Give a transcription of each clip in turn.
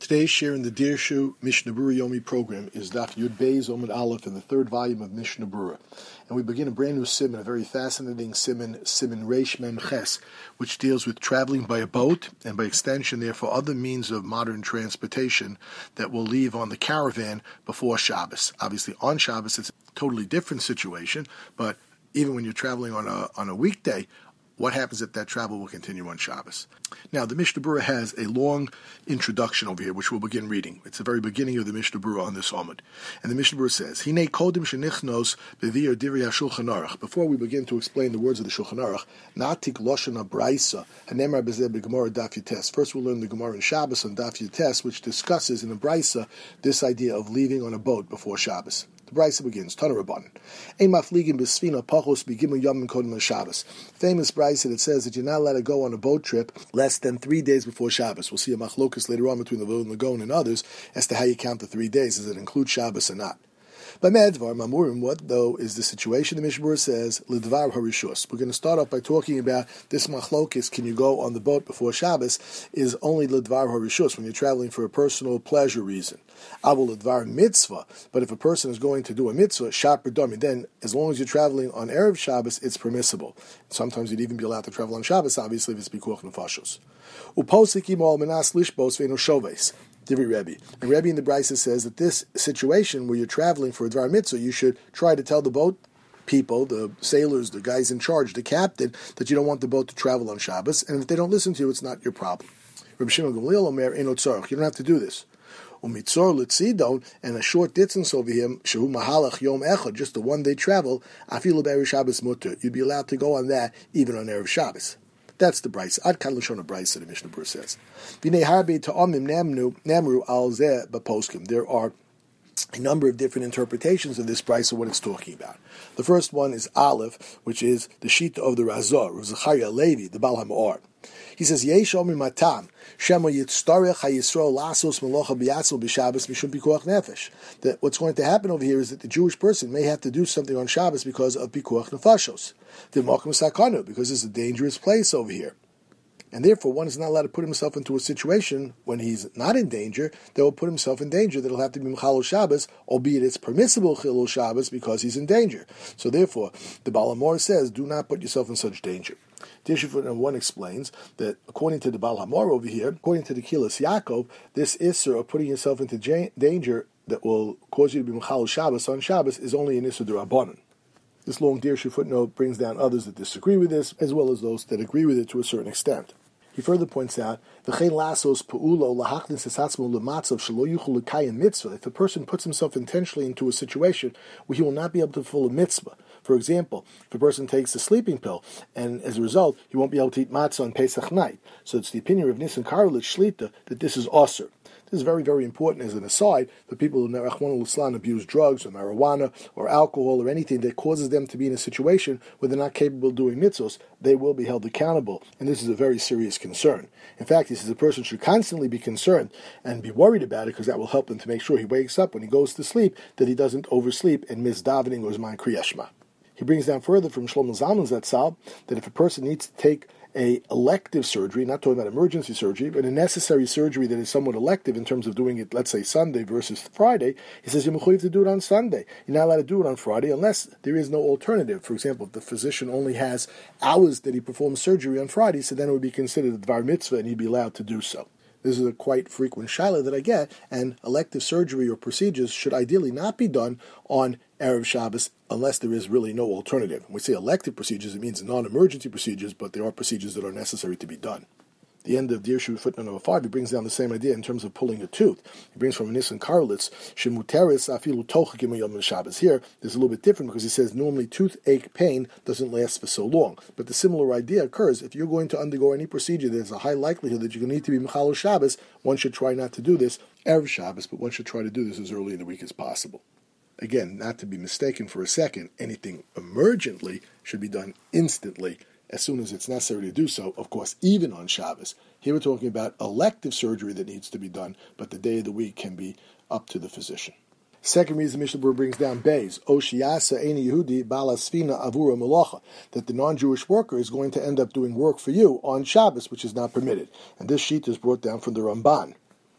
Today's share in the Dirshu Mishnah Berurah Yomi program is Daf Yud Beis Omid Aleph in the third volume of Mishnah Berurah. And we begin a brand new siman, a very fascinating siman Reish Mem Ches, which deals with traveling by a boat and by extension, therefore, other means of modern transportation that will leave on the caravan before Shabbos. Obviously, on Shabbos, it's a totally different situation, but even when you're traveling on a weekday, what happens if that travel will continue on Shabbos? Now, the Mishnah Berurah has a long introduction over here, which we'll begin reading. It's the very beginning of the Mishnah Berurah on this Amud. And the Mishnah Berurah says, Hinei kodim shenichnos bevir divrei HaShulchan Aruch. Before we begin to explain the words of the Shulchan Aruch, natik loshen habraisa, hanemar bezeh b'gemara daf Yutes. First we'll learn the Gemara in Shabbos on daf Yutes, which discusses in a braisa this idea of leaving on a boat before Shabbos. The Brisa begins, Tana Rabbanan. Ein mafligin b'sfina pachos b'gimel yomim kodem Shabbos. Famous Brisa that says that you're not allowed to go on a boat trip less than 3 days before Shabbos. We'll see a machlokus later on between the Vilna and Gaon and others as to how you count the 3 days. Does it include Shabbos or not? By Medvar Mamurim, what though is the situation? The Mishnah Berurah says, L'dvar harishus. We're going to start off by talking about this machlokis, can you go on the boat before Shabbos, is only L'dvar harishus, when you're traveling for a personal pleasure reason. Avol L'dvar mitzvah, but if a person is going to do a mitzvah, shap b'dami, then as long as you're traveling on Erev Shabbos, it's permissible. Sometimes you'd even be allowed to travel on Shabbos, obviously, if it's pikuach nefashos. Uposikim al menas lishbos ve'eno shoves. Divrei Rebbe. And Rebbe in the Brisa says that this situation where you're traveling for a Dvar Mitzvah, you should try to tell the boat people, the sailors, the guys in charge, the captain, that you don't want the boat to travel on Shabbos, and if they don't listen to you, it's not your problem. Rabbi Shimon Gamliel Omer, Eino tzarich, you don't have to do this. Umitzor litzidon, and a short distance over here, shehu mahalach yom echad, just a one-day travel, afilu be'erev Shabbos mutter, you'd be allowed to go on that even on Erev Shabbos. That's the Brisa. Ad kan l'shon Brisa, the Mishnah Berurah says. V'nei harbe ta'amim namru al zeh b'poskim. There are a number of different interpretations of this Brisa, what it's talking about. The first one is Aleph, which is the Shita of the Razor, Rav Zechariah Levi, the Baal HaMa'or. He says, Yesh omer matam, shemo yitztarech ha-Yisrael lasos melocha b'yatzil b'Shabbos mishum pikuach nefesh. That what's going to happen over here is that the Jewish person may have to do something on Shabbos because of pikuach nefashos. The mokum sakanu, because it's a dangerous place over here. And therefore, one is not allowed to put himself into a situation when he's not in danger that will put himself in danger that he'll have to be Mechalel Shabbos, albeit it's permissible Chilul Shabbos because he's in danger. So therefore, the Baal HaMor says, do not put yourself in such danger. Tishufut 1 explains that according to the Baal HaMor over here, according to the Kilas Yaakov, this Isser of putting yourself into danger that will cause you to be Mechalel Shabbos on Shabbos is only an Isser D'Rabbanan. This long Dirshu footnote brings down others that disagree with this, as well as those that agree with it to a certain extent. He further points out, if a person puts himself intentionally into a situation where he will not be able to fulfill a mitzvah, for example, if a person takes a sleeping pill, and as a result, he won't be able to eat matzah on Pesach night. So it's the opinion of Nissen Karelitz Shlita that this is osir. This is very, very important as an aside for people who Rachmana litzlan abuse drugs or marijuana or alcohol or anything that causes them to be in a situation where they're not capable of doing mitzvos. They will be held accountable, and this is a very serious concern. In fact, he says a person should constantly be concerned and be worried about it because that will help him to make sure he wakes up when he goes to sleep, that he doesn't oversleep and miss davening or Zman Kriyat Shema. He brings down further from Shlomo Zalman Zatzal that if a person needs to take a elective surgery, not talking about emergency surgery, but a necessary surgery that is somewhat elective in terms of doing it, let's say Sunday versus Friday, he says you're mechuyev to do it on Sunday. You're not allowed to do it on Friday unless there is no alternative. For example, if the physician only has hours that he performs surgery on Friday, so then it would be considered a dvar mitzvah and he'd be allowed to do so. This is a quite frequent shaila that I get, and elective surgery or procedures should ideally not be done on Erev Shabbos unless there is really no alternative. When we say elective procedures, it means non-emergency procedures, but there are procedures that are necessary to be done. The end of Dirshu footnote number 5, he brings down the same idea in terms of pulling a tooth. He brings from Nissen Karelitz, Shemuteris afilu tochakim yom Shabbos. Here, there's a little bit different because he says normally toothache pain doesn't last for so long. But the similar idea occurs if you're going to undergo any procedure, there's a high likelihood that you're going to need to be Mechalel Shabbos. One should try not to do this Erev Shabbos, but one should try to do this as early in the week as possible. Again, not to be mistaken for a second, anything emergently should be done instantly, as soon as it's necessary to do so, of course, even on Shabbos. Here we're talking about elective surgery that needs to be done, but the day of the week can be up to the physician. Second reason Mishnah Berurah brings down Beis, Oshiyasa Eini Yehudi Balasfina Avura Melacha, that the non-Jewish worker is going to end up doing work for you on Shabbos, which is not permitted. And this sheet is brought down from the Ramban.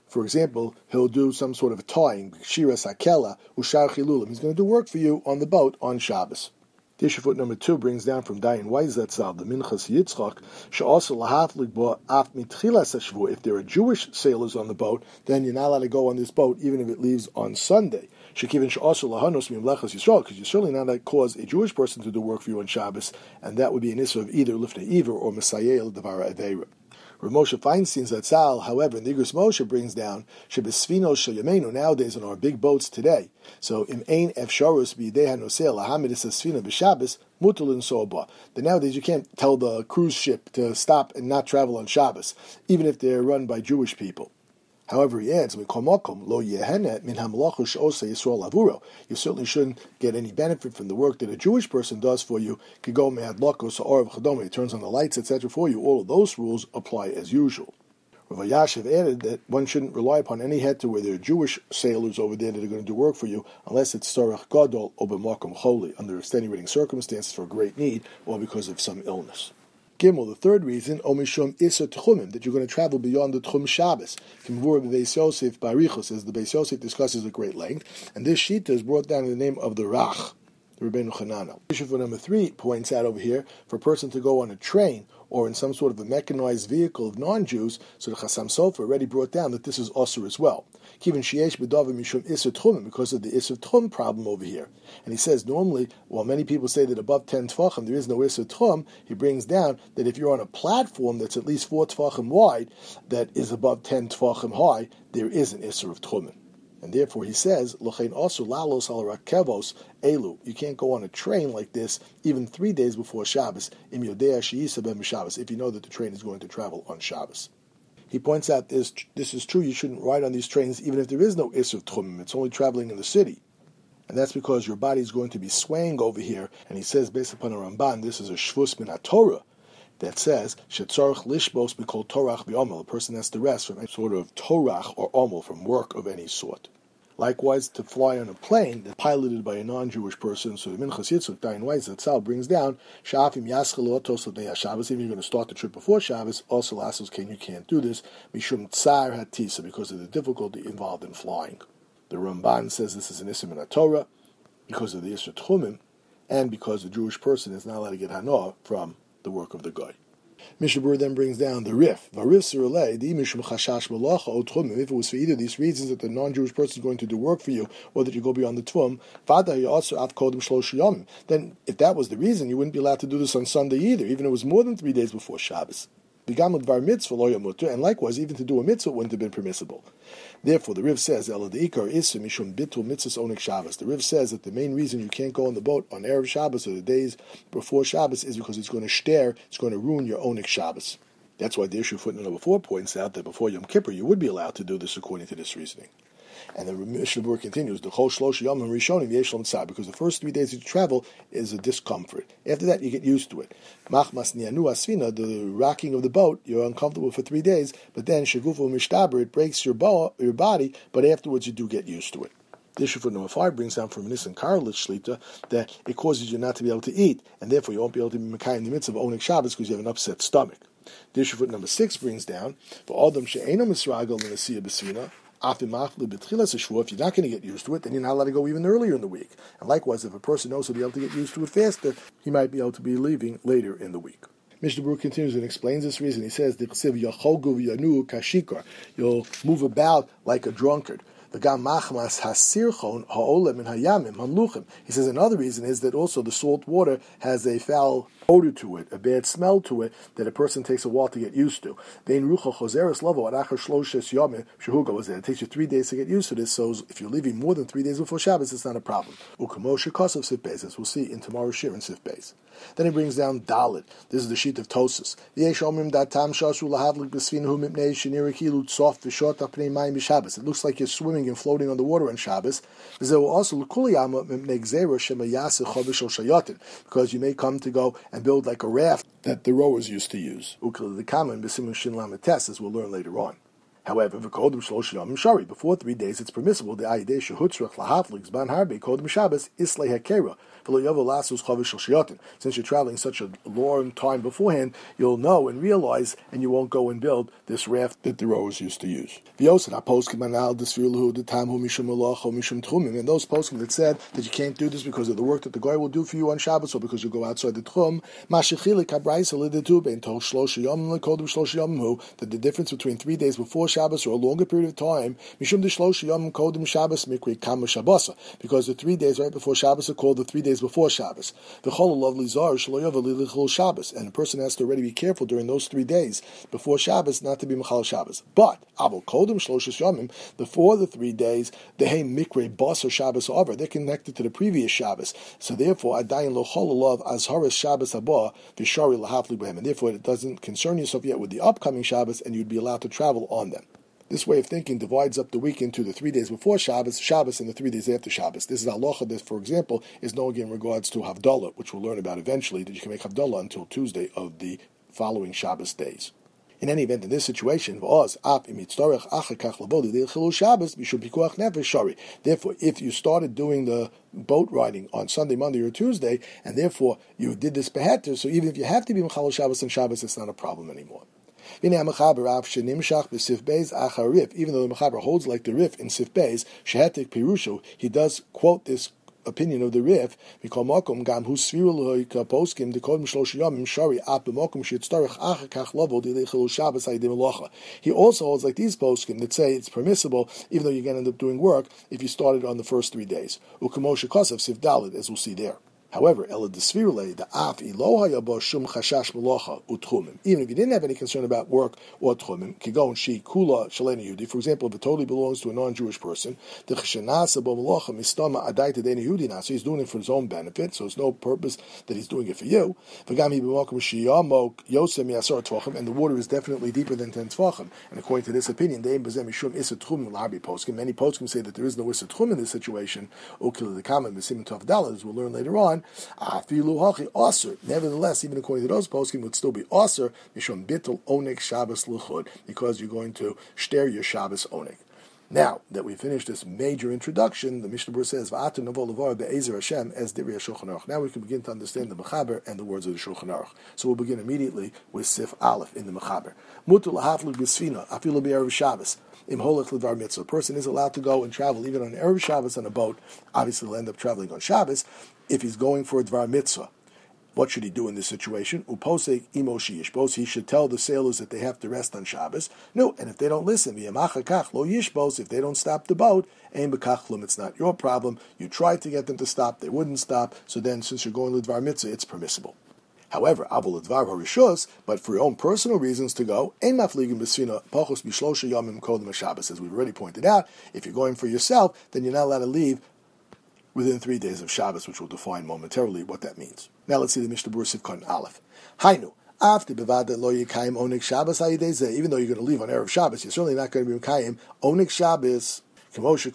For example, he'll do some sort of tying, shiras hakela, ushar chilulim. He's going to do work for you on the boat on Shabbos. Tissue foot number 2 brings down from Dayan Weizatzal, the Minchas Yitzchak, she'also lahaflik bo af mitchilas hashvu. If there are Jewish sailors on the boat, then you're not allowed to go on this boat, even if it leaves on Sunday. Shekivin she'also lahanos mimlechas Yisrael, because you're certainly not allowed to cause a Jewish person to do work for you on Shabbos, and that would be an issue of either lifnei iver or mesayel devara aveira. Rav Moshe Feinstein Zatzal, however, in the Igros Moshe brings down shebesfinos shel yameinu, nowadays on our big boats today. So im ein efsharus b'idei hanosei lahamidis asfina b'Shabbos mutalin soba. That nowadays you can't tell the cruise ship to stop and not travel on Shabbos, even if they're run by Jewish people. However, he adds, you certainly shouldn't get any benefit from the work that a Jewish person does for you. He turns on the lights, etc. for you. All of those rules apply as usual. Rav Yashiv added that one shouldn't rely upon any heter where there are Jewish sailors over there that are going to do work for you, unless it's Tzarech Gadol or B'makom Choli, under extenuating circumstances for great need or because of some illness. Gimel, the third reason, omishum iser tchumim, that you're going to travel beyond the Tchum Shabbos. Kimvur b'Beis Yosef Barichos, as the Beis Yosef discusses at great length, and this shita is brought down in the name of the Rach, the Rebbeinu Chananel. Issue for number 3 points out over here, for a person to go on a train or in some sort of a mechanized vehicle of non-Jews, so the Chassam Sofer already brought down that this is osur as well. Kivin sheyesh b'davim mishum iser tchumim, because of the iser tchum problem over here. And he says normally, while many people say that above 10 tfachim there is no iser tchum, he brings down that if you're on a platform that's at least 4 tfachim wide, that is above 10 tfachim high, there is an iser of tchumim. And therefore he says, L'chein also lalos al rakevos elu. You can't go on a train like this even 3 days before Shabbos, im yodea she'isa ben Shabbos, if you know that the train is going to travel on Shabbos. He points out this is true, you shouldn't ride on these trains even if there is no Isser Tchumim, it's only traveling in the city. And that's because your body is going to be swaying over here. And he says, based upon a Ramban, this is a Shvus min HaTorah that says, Shetzarech lishbos b'kol torach b'omel, a person has to rest from any sort of torach or omel, from work of any sort. Likewise, to fly on a plane that's piloted by a non-Jewish person, so the Minchas Yitzchak, Dayan Weiss, Zatzal brings down, Sha'afim yaschel otos l'nei Shabbos, even if you're going to start the trip before Shabbos, also lasos you can't do this, mishum tsar hatisa, because of the difficulty involved in flying. The Ramban says this is an Isser min HaTorah, because of the Isser Tchumim, and because the Jewish person is not allowed to get hana from the work of the guy. Mishnah Berurah then brings down the Rif. If it was for either of these reasons that the non-Jewish person is going to do work for you, or that you go beyond the Tvum, then if that was the reason, you wouldn't be allowed to do this on Sunday either, even if it was more than 3 days before Shabbos. And likewise, even to do a mitzvah wouldn't have been permissible. Therefore, the Riv says, the Riv says that the main reason you can't go on the boat on Erev Shabbos or the days before Shabbos is because it's going to ruin your Onik Shabbos. That's why the issue footnote number 4 points out that before Yom Kippur you would be allowed to do this according to this reasoning. And the Mishnah Berurah continues, because the first 3 days you travel is a discomfort. After that, you get used to it. The rocking of the boat, you're uncomfortable for 3 days, but then it breaks your body, but afterwards you do get used to it. This issue for number 5 brings down from Nissan Karlich Shlita that it causes you not to be able to eat, and therefore you won't be able to be Mekayim in the midst of Onik Shabbos because you have an upset stomach. This issue for number 6 brings down, for Adam she'eino misragel l'nasiyah b'sfina, if you're not going to get used to it, then you're not allowed to go even earlier in the week. And likewise, if a person knows he'll be able to get used to it faster, he might be able to be leaving later in the week. Mishnah Berurah continues and explains this reason. He says, you'll move about like a drunkard. He says another reason is that also the salt water has a foul odor to it, a bad smell to it, that a person takes a while to get used to. It takes you 3 days to get used to this, so if you're leaving more than 3 days before Shabbos, it's not a problem. As we'll see in tomorrow's shir in Sif Beis. Then he brings down Dalit. This is the sheet of Tosus. It looks like you're swimming and floating on the water on Shabbos. Because you may come to go and build like a raft that the rowers used to use. As we'll learn later on. However, before 3 days, it's permissible. The idea shehutzrach lahaflik zban harbe kodem Shabbos islay hakera. Since you're traveling such a long time beforehand, you'll know and realize, and you won't go and build this raft that the rowers used to use. And those poskim that said that you can't do this because of the work that the guy will do for you on Shabbos or because you go outside the tchum, that the difference between 3 days before Shabbos or a longer period of time, because the 3 days right before Shabbos are called the 3 days before Shabbos. And a person has to already be careful during those 3 days before Shabbos not to be Mechal Shabbos. But before the 3 days, the hey mikre bas or Shabbos over, they're connected to the previous Shabbos. So therefore, adayin lo chololav azharas Shabbos haba v'shari lahafli b'hem, and therefore it doesn't concern yourself yet with the upcoming Shabbos, and you'd be allowed to travel on them. This way of thinking divides up the week into the 3 days before Shabbos, and the 3 days after Shabbos. This is halacha that, for example, is known in regards to Havdalah, which we'll learn about eventually, that you can make Havdalah until Tuesday of the following Shabbos days. In any event, in this situation, therefore, if you started doing the boat riding on Sunday, Monday, or Tuesday, and therefore you did this beheter, so even if you have to be Mechal Shabbos and Shabbos, it's not a problem anymore. Even though the Mechaber holds like the Rif in Sif Beis, Shehetik Pirushu, he does quote this opinion of the Rif. He also holds like these poskim that say it's permissible, even though you're going to end up doing work, if you started on the first 3 days. As we'll see there. However, even if you didn't have any concern about work or tchumim, for example, if it totally belongs to a non-Jewish person, so he's doing it for his own benefit, so it's no purpose that he's doing it for you. And the water is definitely deeper than 10 tefachim. And according to this opinion, many poskim say that there is no issa tchum in this situation, as we'll learn later on. Nevertheless, even according to those poskim, would still be aser mishum bittul onik Shabbos luchud, because you're going to shter your Shabbos onik. Now that we finished this major introduction, the Mishnah Berurah says, "Va'atu navo levar be'ezer Hashem as divrei Shulchan Aruch." Now we can begin to understand the Mechaber and the words of the Shulchan Aruch. So we'll begin immediately with Sif Aleph in the Mechaber. Mutu lahaflik b'sfina afilu be'erev Shabbos. A person is allowed to go and travel even on Erev Shabbos on a boat. Obviously, he'll end up traveling on Shabbos if he's going for a Dvar Mitzvah. What should he do in this situation? Uposek imo sheyishbos. He should tell the sailors that they have to rest on Shabbos. No, and if they don't listen, v'yamachakach lo yishbos. If they don't stop the boat, ein bekachlum. It's not your problem. You tried to get them to stop, they wouldn't stop. So then, since you're going to Dvar Mitzvah, it's permissible. However, avol advar harishus, but for your own personal reasons to go, ein mafligim b'sfina pachos b'shlosha yamim kodem Shabbos. As we've already pointed out, if you're going for yourself, then you're not allowed to leave within 3 days of Shabbos, which we'll define momentarily what that means. Now let's see the Mishnah Berurah Sivkon Aleph. Hainu, after bevada lo yikayim onik Shabbos hayidezeh. Even though you're going to leave on Erev Shabbos, you're certainly not going to be mekayim onik Shabbos. Nevertheless,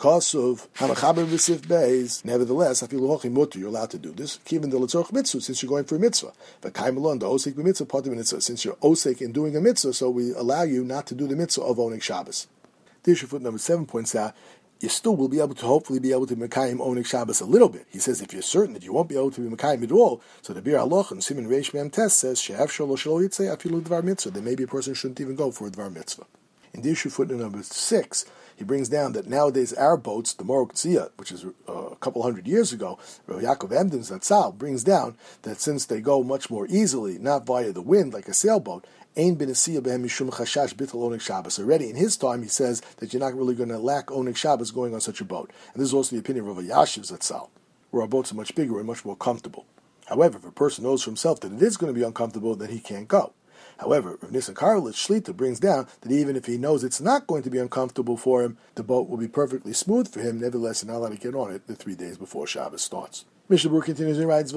you're allowed to do this. Since you're going for a mitzvah. Since you're osek in doing a mitzvah, so we allow you not to do the mitzvah of Onik Shabbos. The foot number 7 points out, you still will be able to hopefully be able to Mekayim Onik Shabbos a little bit. He says if you're certain that you won't be able to be Mekayim at all, so the Bir Aloch and Siman Reish Mem Tes says She'ef Sholo Shelo Yitzei Afilu Dvar Mitzvah. Then maybe a person shouldn't even go for a Dvar Mitzvah. In the issue footnote number 6, he brings down that nowadays our boats, the Morok Tzia, which is a couple hundred years ago, Rav Yaakov Emden Zatzal brings down that since they go much more easily, not via the wind like a sailboat, Ein benesiya behem mishum chashash bittul onik Shabbos. Already in his time, he says that you're not really going to lack onik Shabbos going on such a boat. And this is also the opinion of Rav Yashiv Zatzal, where our boats are much bigger and much more comfortable. However, if a person knows for himself that it is going to be uncomfortable, then he can't go. However, Rav Nissen Karelitz Shlita brings down that even if he knows it's not going to be uncomfortable for him, the boat will be perfectly smooth for him. Nevertheless, he's not allowed to get on it the 3 days before Shabbos starts. Mishnah Berurah continues and writes,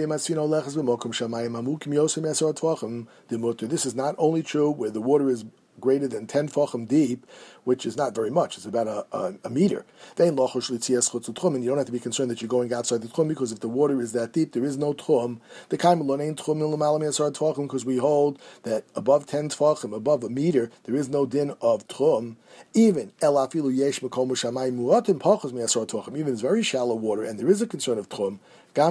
This is not only true where the water is greater than 10 tfachim deep, which is not very much. It's about a meter. And you don't have to be concerned that you're going outside the tchum, because if the water is that deep, there is no tchum. Because we hold that above 10 tfachim, above a meter, there is no din of tchum. Even even it's very shallow water, and there is a concern of tchum.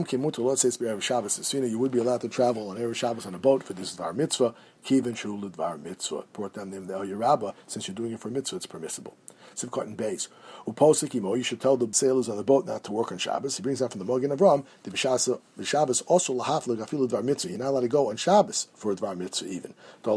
You would be allowed to travel on Erev Shabbos on a boat for this Dvar Mitzvah. Kivin Shul Dvar Mitzvah. Brought down the name of the El Yerabba. Since you're doing it for mitzvah, it's permissible. Sivkot and Beis. Uposik you should tell the sailors on the boat not to work on Shabbos. He brings out from the Mogen Avram the Shabbos also lahafle gafilu Dvar Mitzvah. You're not allowed to go on Shabbos for a Dvar Mitzvah even.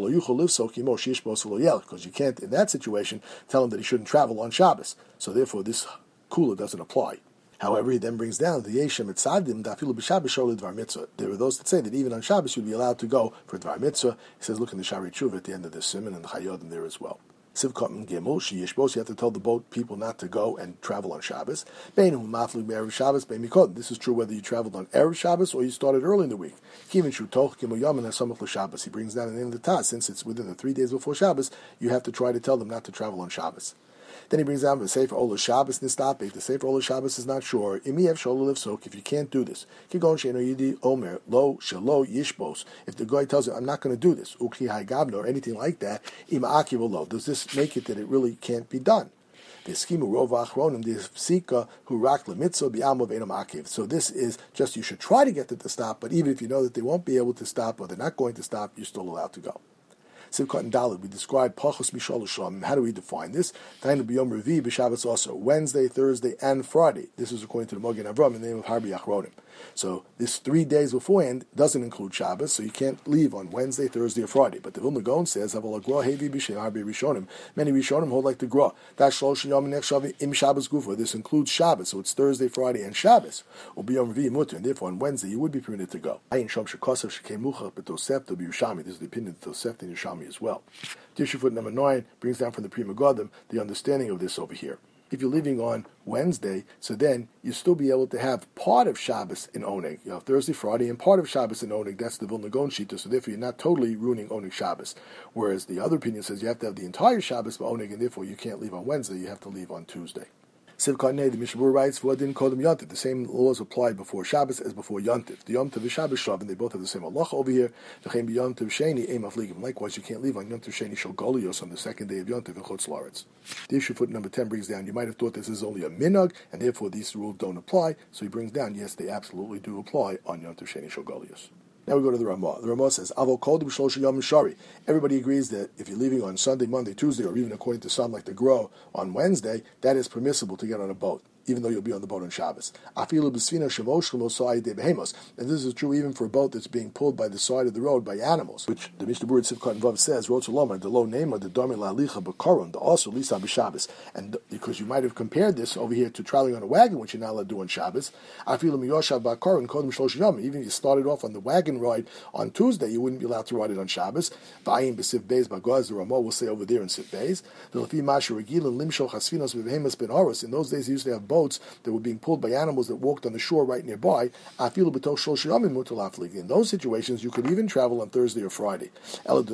Because you can't in that situation tell him that he shouldn't travel on Shabbos. So therefore this kula doesn't apply. However, he then brings down the Yeshem Etzadim Dafilu b'Shabbos Shol Dvar Mitzvah. There are those that say that even on Shabbos you'd be allowed to go for Dvar Mitzvah. He says, look in the Shari Tshuva at the end of this Siman and the Chayodim there as well. Sivkot and Gimel Sheyishbos. You have to tell the boat people not to go and travel on Shabbos. Beinu Maflu Erev Shabbos Bein Mikod. This is true whether you traveled on Erev Shabbos or you started early in the week. Kivin Shutoch Gimel Yamin Hasamach LaShabbos. He brings down the name of the Taz. Since it's within the 3 days before Shabbos, you have to try to tell them not to travel on Shabbos. Then he brings down the Sefer Ola Shabbos Nistapik. The Sefer Ola Shabbos is not sure. Imiev Sholo Livsok. If you can't do this, Kigon Sheino Yidi Omer Lo Shelo Yishbos. If the guy tells you, I'm not going to do this, Ukhi Haigabno or anything like that, Ima Akivo Lo. Does this make it that it really can't be done? The Skimu Rova Achronim, the Sika who rak Lemitzah Bi'amo Veinam Akiv. So this is just you should try to get them to stop, but even if you know that they won't be able to stop or they're not going to stop, you're still allowed to go. Sivkot and Dalet, we describe Pachos Mishalosham. How do we define this? Tainu B'Yom Revi B'Shabbos also. Wednesday, Thursday, and Friday. This is according to the Mogen Avram in the name of Harbi Achronim. So this 3 days beforehand doesn't include Shabbos, so you can't leave on Wednesday, Thursday, or Friday. But the Vilna Gaon says, many Rishonim hold like the Gra. This includes Shabbos, so it's Thursday, Friday, and Shabbos. And therefore on Wednesday you would be permitted to go. This is the opinion of Tosefta and Yerushalmi as well. Tissue foot number 9 brings down from the Pri Megadim the understanding of this over here. If you're leaving on Wednesday, so then you still be able to have part of Shabbos in Oneg. You have Thursday, Friday, and part of Shabbos in Oneg. That's the Vilna Gaon Shita, so therefore you're not totally ruining Oneg Shabbos. Whereas the other opinion says you have to have the entire Shabbos for Oneg, and therefore you can't leave on Wednesday, you have to leave on Tuesday. Sivkot Nei, the Mishnah Berurah writes, "V'adin kodem Yontif." The same laws apply before Shabbos as before Yontif. The Yom Tov is Shabbos Shav, and they both have the same halacha over here. V'chein b'Yom Tov Sheni Eim Afligim. Likewise, you can't leave on Yom Tov Sheni Shel Golios on the second day of Yom Tov in Chutz La'aretz. The issue foot number 10 brings down. You might have thought this is only a minhag, and therefore these rules don't apply. So he brings down. Yes, they absolutely do apply on Yom Tov Sheni Shel Golios. Now we go to the Ramah. The Ramah says, Avol Kodim Shlosha Yom Shari. Everybody agrees that if you're leaving on Sunday, Monday, Tuesday, or even according to some like the Gro on Wednesday, that is permissible to get on a boat, even though you'll be on the boat on Shabbos. And this is true even for a boat that's being pulled by the side of the road by animals, which the Mishnah Berurah Sivkot and Vav says, the low name of the Dormi La'alicha B'Koron, the also Lisa B'Shabbos. And because you might have compared this over here to traveling on a wagon, which you're not allowed to do on Shabbos, even if you started off on the wagon ride on Tuesday, you wouldn't be allowed to ride it on Shabbos. The Ramah will say over there in Sif Beis, in those days, they used to have boats that were being pulled by animals that walked on the shore right nearby. In those situations, you could even travel on Thursday or Friday. It only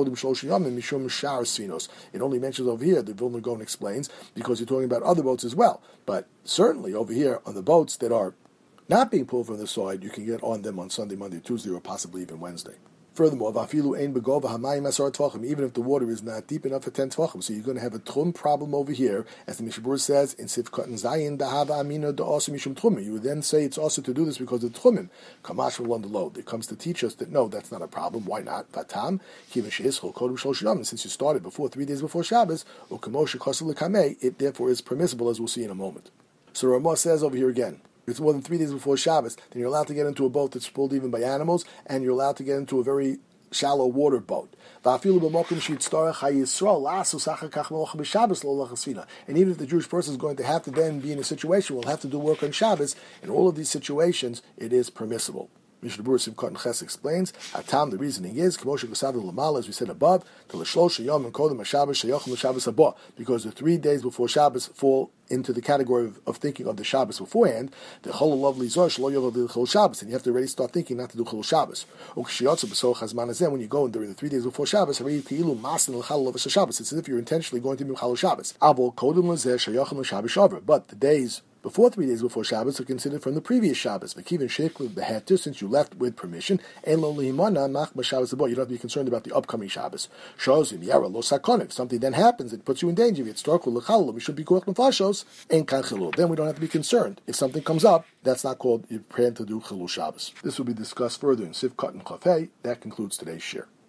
mentions over here, the Vilna Gaon explains, because you're talking about other boats as well. But certainly over here, on the boats that are not being pulled from the side, you can get on them on Sunday, Monday, Tuesday, or possibly even Wednesday. Furthermore, even if the water is not deep enough for 10 tvachim, so you're going to have a tchum problem over here, as the Mishnah Berurah says in Sivkot and Zayin, dahava amina da'asu mishum tchumim. You would then say it's also to do this because of tchumim. Kamash v'lon delod. It comes to teach us that no, that's not a problem. Why not? Vatam kivin she'ishol kodem shlosh yom. Since you started before 3 days before Shabbos, u'kamosh kosel l'kamei, it therefore is permissible, as we'll see in a moment. So Ramah says over here again, if it's more than 3 days before Shabbos, then you're allowed to get into a boat that's pulled even by animals, and you're allowed to get into a very shallow water boat. And even if the Jewish person is going to have to then be in a situation where he'll have to do work on Shabbos, in all of these situations, it is permissible. Mishnah Berurah Simchat and Ches explains, Hatam, the reasoning is, K'moshe Gusadu Lamal, as we said above, to L'shlosh Yom and Kodem HaShabbos Sheyachim L'Shabbos Haba, because the 3 days before Shabbos fall into the category of thinking of the Shabbos beforehand, the Chol Lovely Zor Shlo Yovel Chol Shabbos, and you have to already start thinking not to do Chol Shabbos. When you go during the 3 days before Shabbos, it's as if you're intentionally going to do Chol Shabbos. But the days before 3 days before Shabbos are considered from the previous Shabbos. Since you left with permission, you don't have to be concerned about the upcoming Shabbos. If something then happens, it puts you in danger. Then we don't have to be concerned. If something comes up, that's not called you're praying to do Chilul Shabbos. This will be discussed further in Sivkot and Chafei. That concludes today's shir.